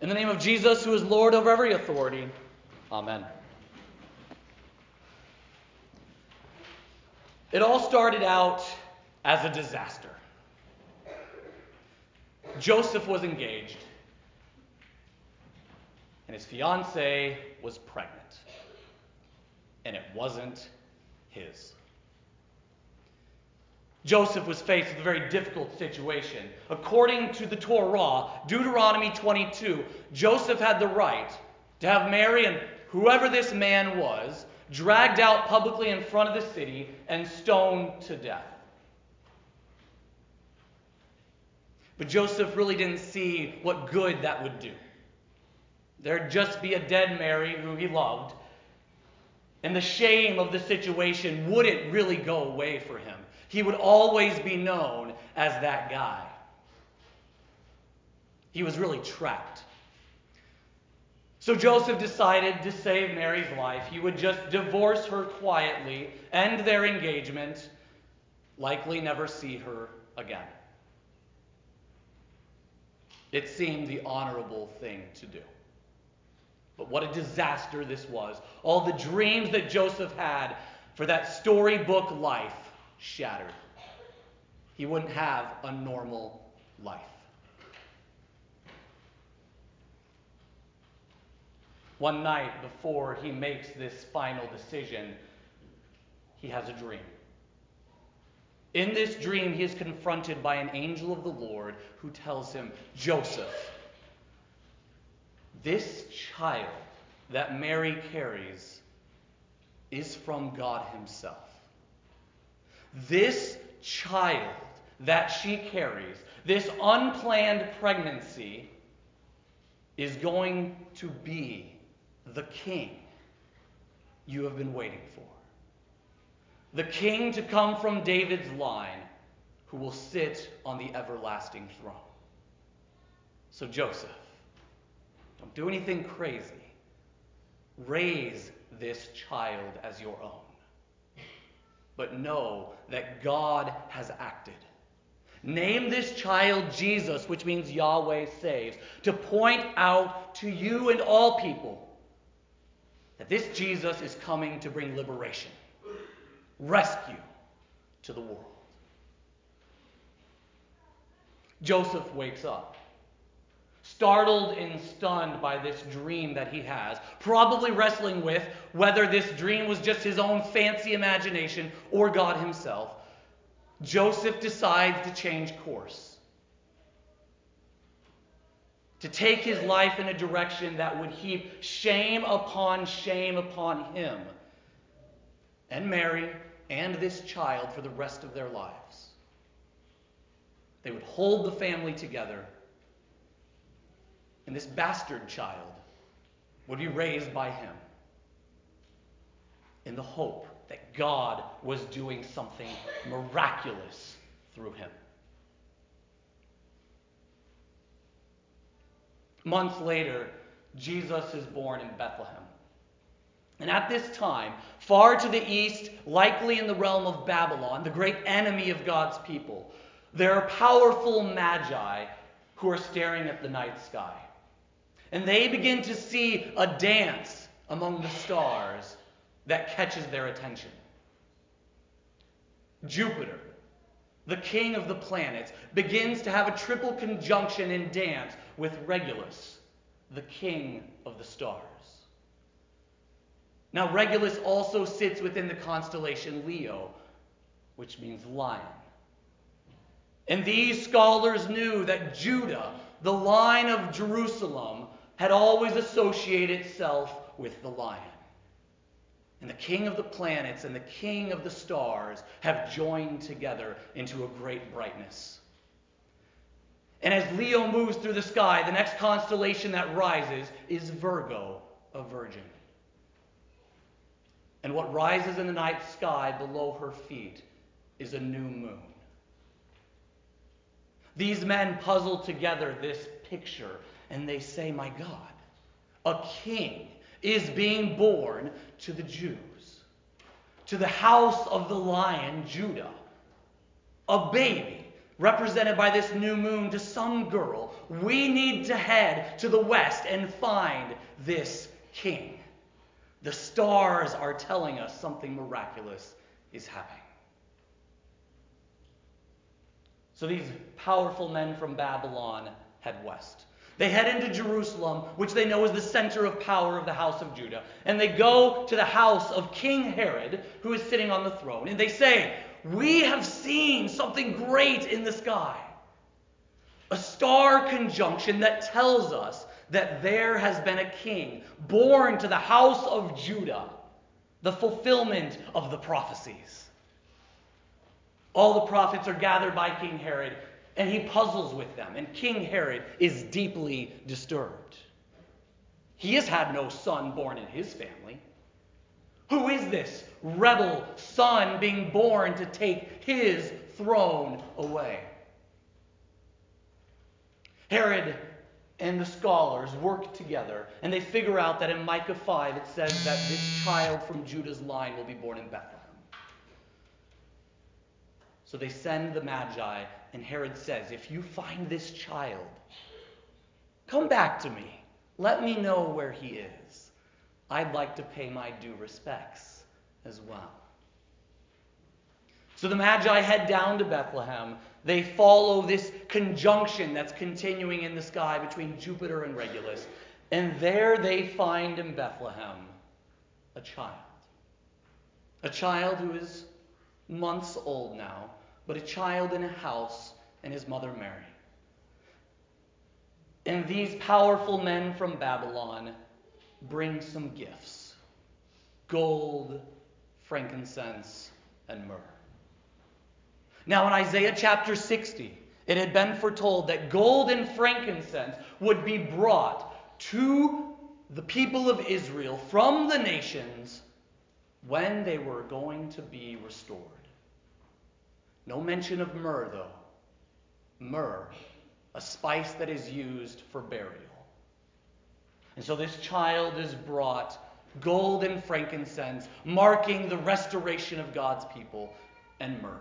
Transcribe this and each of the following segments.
In the name of Jesus, who is Lord over every authority. Amen. It all started out as a disaster. Joseph was engaged, and his fiancée was pregnant. And it wasn't his. Joseph was faced with a very difficult situation. According to the Torah, Deuteronomy 22, Joseph had the right to have Mary and whoever this man was dragged out publicly in front of the city and stoned to death. But Joseph really didn't see what good that would do. There'd just be a dead Mary who he loved, and the shame of the situation wouldn't really go away for him. He would always be known as that guy. He was really trapped. So Joseph decided to save Mary's life. He would just divorce her quietly, end their engagement, likely never see her again. It seemed the honorable thing to do. But what a disaster this was. All the dreams that Joseph had for that storybook life shattered. He wouldn't have a normal life. One night before he makes this final decision, he has a dream. In this dream, he is confronted by an angel of the Lord who tells him, Joseph, this child that Mary carries is from God himself. This child that she carries, this unplanned pregnancy, is going to be the king you have been waiting for. The king to come from David's line, who will sit on the everlasting throne. So Joseph, don't do anything crazy. Raise this child as your own. But know that God has acted. Name this child Jesus, which means Yahweh saves, to point out to you and all people that this Jesus is coming to bring liberation, rescue to the world. Joseph wakes up, startled and stunned by this dream that he has, probably wrestling with whether this dream was just his own fancy imagination or God himself. Joseph decides to change course, to take his life in a direction that would heap shame upon him and Mary and this child for the rest of their lives. They would hold the family together, and this bastard child would be raised by him in the hope that God was doing something miraculous through him. Months later, Jesus is born in Bethlehem. And at this time, far to the east, likely in the realm of Babylon, the great enemy of God's people, there are powerful magi who are staring at the night sky. And they begin to see a dance among the stars that catches their attention. Jupiter, the king of the planets, begins to have a triple conjunction in dance with Regulus, the king of the stars. Now, Regulus also sits within the constellation Leo, which means lion. And these scholars knew that Judah, the line of Jerusalem, had always associated itself with the lion. And the king of the planets and the king of the stars have joined together into a great brightness. And as Leo moves through the sky, the next constellation that rises is Virgo, a virgin. And what rises in the night sky below her feet is a new moon. These men puzzle together this picture, and they say, my God, a king is being born to the Jews, to the house of the lion, Judah. A baby represented by this new moon, to some girl. We need to head to the west and find this king. The stars are telling us something miraculous is happening. So these powerful men from Babylon head west. They head into Jerusalem, which they know is the center of power of the house of Judah. And they go to the house of King Herod, who is sitting on the throne. And they say, "We have seen something great in the sky." A star conjunction that tells us that there has been a king born to the house of Judah, the fulfillment of the prophecies. All the prophets are gathered by King Herod, and he puzzles with them, and King Herod is deeply disturbed. He has had no son born in his family. Who is this rebel son being born to take his throne away? Herod and the scholars work together, and they figure out that in Micah 5 it says that this child from Judah's line will be born in Bethlehem. So they send the Magi, and Herod says, "If you find this child, come back to me. Let me know where he is. I'd like to pay my due respects as well." So the Magi head down to Bethlehem. They follow this conjunction that's continuing in the sky between Jupiter and Regulus. And there they find in Bethlehem a child. A child who is months old now, but a child in a house, and his mother Mary. And these powerful men from Babylon bring some gifts: gold, frankincense, and myrrh. Now in Isaiah chapter 60, it had been foretold that gold and frankincense would be brought to the people of Israel from the nations when they were going to be restored. No mention of myrrh, though. Myrrh, a spice that is used for burial. And so this child is brought, gold and frankincense, marking the restoration of God's people, and myrrh,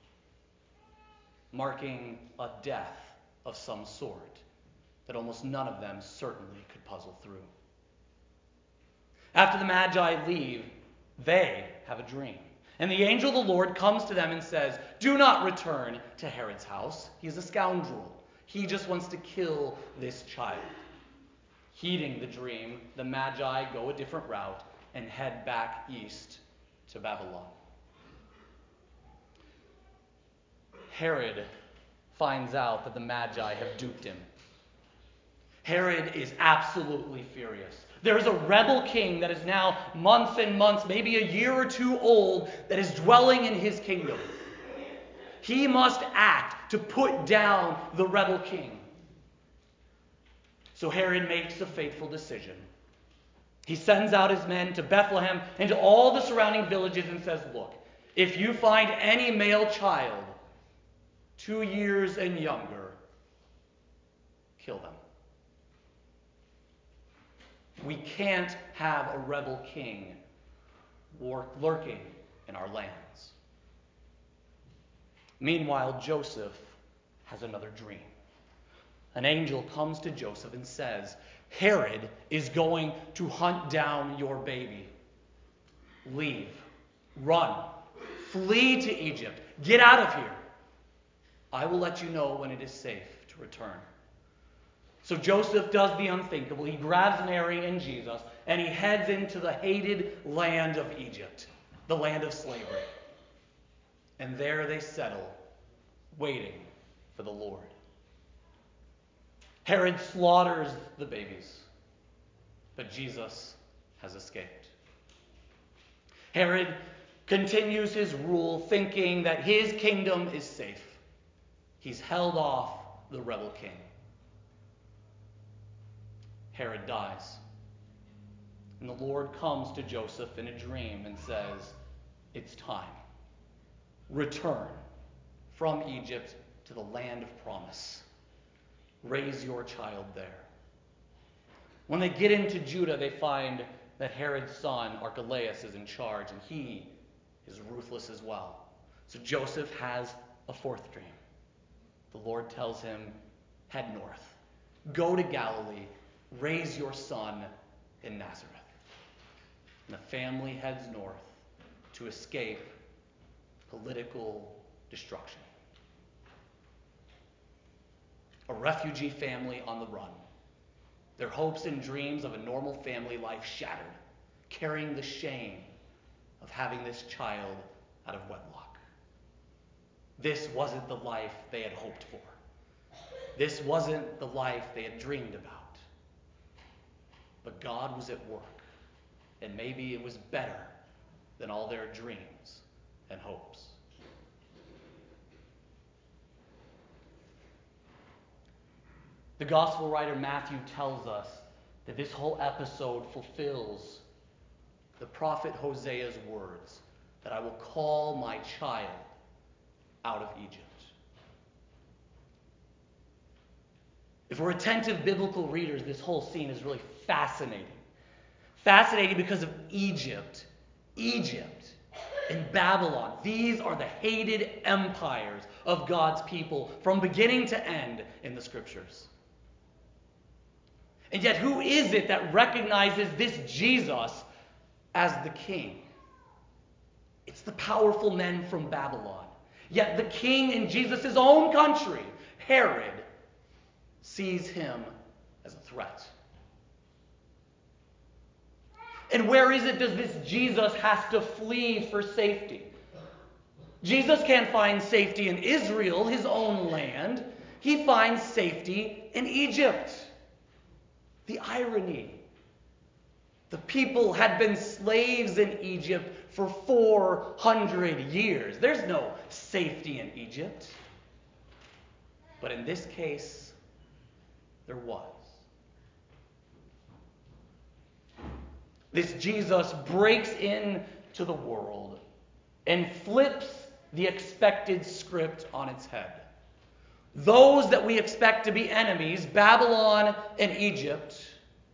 marking a death of some sort that almost none of them certainly could puzzle through. After the Magi leave, they have a dream. And the angel of the Lord comes to them and says, "Do not return to Herod's house. He is a scoundrel. He just wants to kill this child." Heeding the dream, the Magi go a different route and head back east to Babylon. Herod finds out that the Magi have duped him. Herod is absolutely furious. There is a rebel king that is now months and months, maybe a year or two old, that is dwelling in his kingdom. He must act to put down the rebel king. So Herod makes a fateful decision. He sends out his men to Bethlehem and to all the surrounding villages and says, "Look, if you find any male child 2 years and younger, kill them. We can't have a rebel king lurking in our lands." Meanwhile, Joseph has another dream. An angel comes to Joseph and says, "Herod is going to hunt down your baby. Leave. Run. Flee to Egypt. Get out of here. I will let you know when it is safe to return." So Joseph does the unthinkable. He grabs Mary and Jesus, and he heads into the hated land of Egypt, the land of slavery. And there they settle, waiting for the Lord. Herod slaughters the babies, but Jesus has escaped. Herod continues his rule, thinking that his kingdom is safe. He's held off the rebel king. Herod dies. And the Lord comes to Joseph in a dream and says, "It's time. Return from Egypt to the land of promise. Raise your child there." When they get into Judah, they find that Herod's son, Archelaus, is in charge, and he is ruthless as well. So Joseph has a fourth dream. the Lord tells him, head north. Go to Galilee. Raise your son in Nazareth. And the family heads north to escape political destruction. A refugee family on the run. Their hopes and dreams of a normal family life shattered, carrying the shame of having this child out of wedlock. This wasn't the life they had hoped for. This wasn't the life they had dreamed about. But God was at work, and maybe it was better than all their dreams and hopes. The gospel writer Matthew tells us that this whole episode fulfills the prophet Hosea's words, that I will call my child out of Egypt. If we're attentive biblical readers, this whole scene is really fascinating. Fascinating because of Egypt. Egypt and Babylon. These are the hated empires of God's people from beginning to end in the scriptures. And yet, who is it that recognizes this Jesus as the king? It's the powerful men from Babylon. Yet the king in Jesus' own country, Herod, sees him as a threat. And where is it does this Jesus has to flee for safety? Jesus can't find safety in Israel, his own land. He finds safety in Egypt. The irony. The people had been slaves in Egypt for 400 years. There's no safety in Egypt. But in this case, there was. This Jesus breaks into the world and flips the expected script on its head. Those that we expect to be enemies, Babylon and Egypt,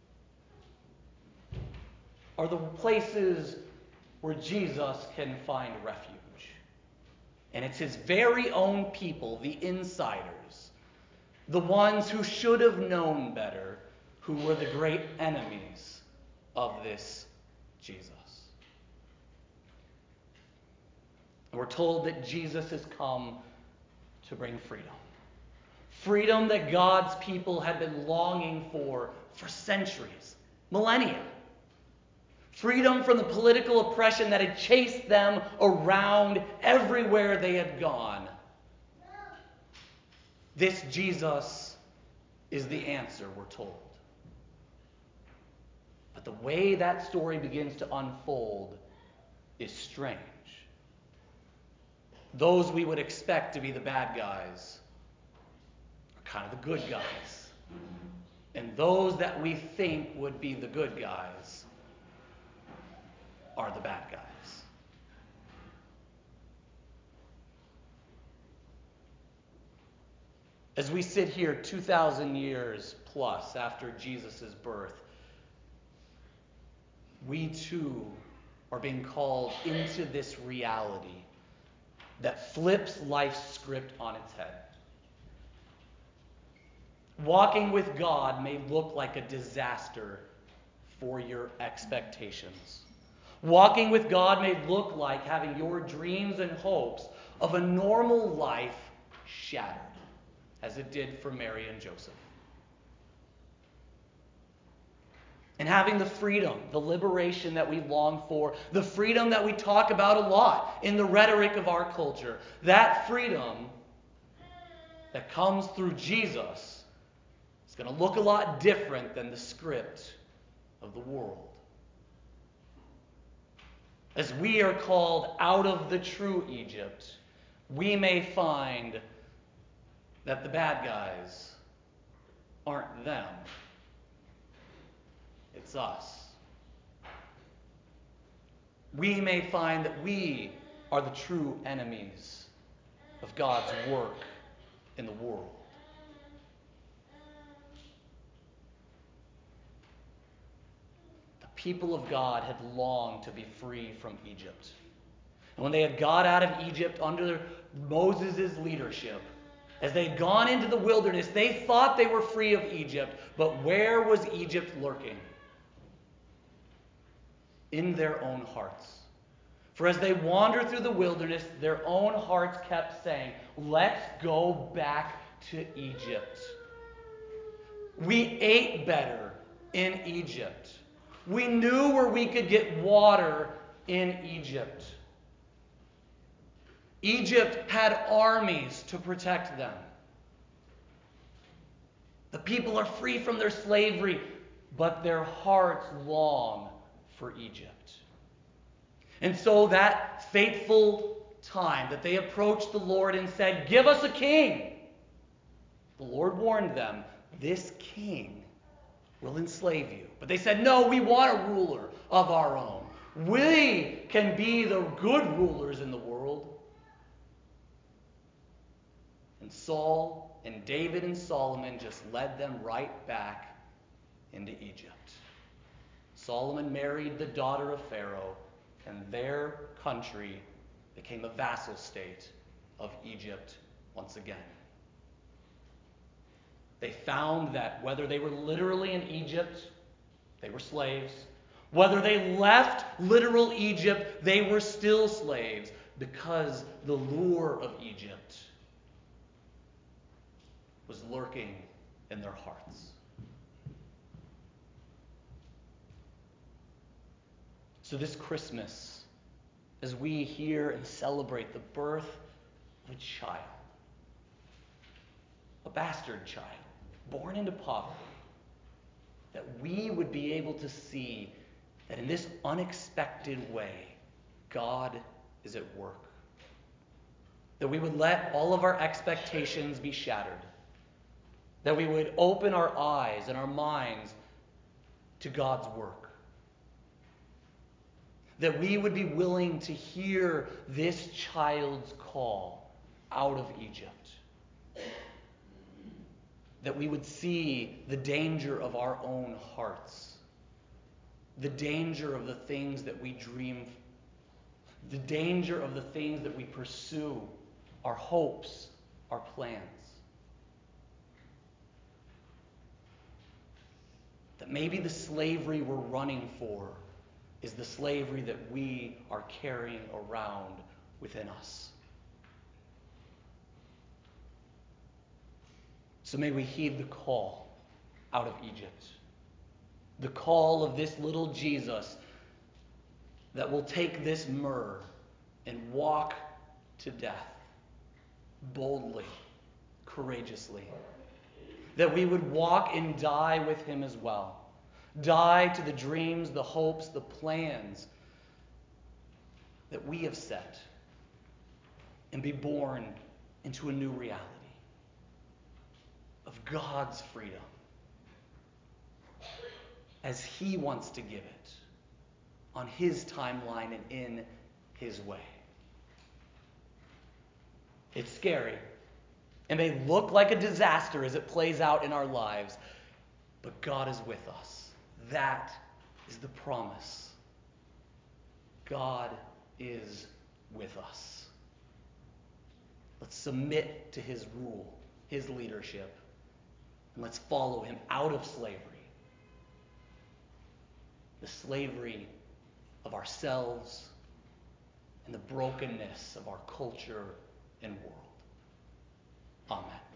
are the places where Jesus can find refuge. And it's his very own people, the insiders, the ones who should have known better, who were the great enemies of this Jesus. And we're told that Jesus has come to bring freedom. Freedom that God's people had been longing for centuries, millennia. Freedom from the political oppression that had chased them around everywhere they had gone. This Jesus is the answer, we're told. But the way that story begins to unfold is strange. Those we would expect to be the bad guys are kind of the good guys. And those that we think would be the good guys are the bad guys. As we sit here 2,000 years plus after Jesus' birth, we too are being called into this reality that flips life's script on its head. Walking with God may look like a disaster for your expectations. Walking with God may look like having your dreams and hopes of a normal life shattered, as it did for Mary and Joseph. And having the freedom, the liberation that we long for, the freedom that we talk about a lot in the rhetoric of our culture, that freedom that comes through Jesus is going to look a lot different than the script of the world. As we are called out of the true Egypt, we may find that the bad guys aren't them. It's us. We may find that we are the true enemies of God's work in the world. The people of God had longed to be free from Egypt. And when they had got out of Egypt under Moses' leadership, As they had gone into the wilderness, they thought they were free of Egypt, but where was Egypt lurking? In their own hearts. For as they wandered through the wilderness, their own hearts kept saying, let's go back to Egypt. We ate better in Egypt. We knew where we could get water in Egypt. Egypt had armies to protect them. The people are free from their slavery, but their hearts long for Egypt. And so that fateful time that they approached the Lord and said, give us a king. The Lord warned them, this king will enslave you. But they said, no, we want a ruler of our own. We can be the good rulers in the world. And Saul and David and Solomon just led them right back into Egypt. Solomon married the daughter of Pharaoh, and their country became a vassal state of Egypt once again. They found that whether they were literally in Egypt, they were slaves. Whether they left literal Egypt, they were still slaves, because the lure of Egypt was lurking in their hearts. So this Christmas, as we hear and celebrate the birth of a child, a bastard child, born into poverty, that we would be able to see that in this unexpected way, God is at work. That we would let all of our expectations be shattered. That we would open our eyes and our minds to God's work. That we would be willing to hear this child's call out of Egypt. That we would see the danger of our own hearts. The danger of the things that we dream. The danger of the things that we pursue. Our hopes, our plans. That maybe the slavery we're running for is the slavery that we are carrying around within us. So may we heed the call out of Egypt. The call of this little Jesus that will take this myrrh and walk to death boldly, courageously. That we would walk and die with him as well. Die to the dreams, the hopes, the plans that we have set, and be born into a new reality of God's freedom as he wants to give it on his timeline and in his way. It's scary. It may look like a disaster as it plays out in our lives, but God is with us. That is the promise. God is with us. Let's submit to his rule, his leadership, and let's follow him out of slavery. The slavery of ourselves and the brokenness of our culture and world. Amen.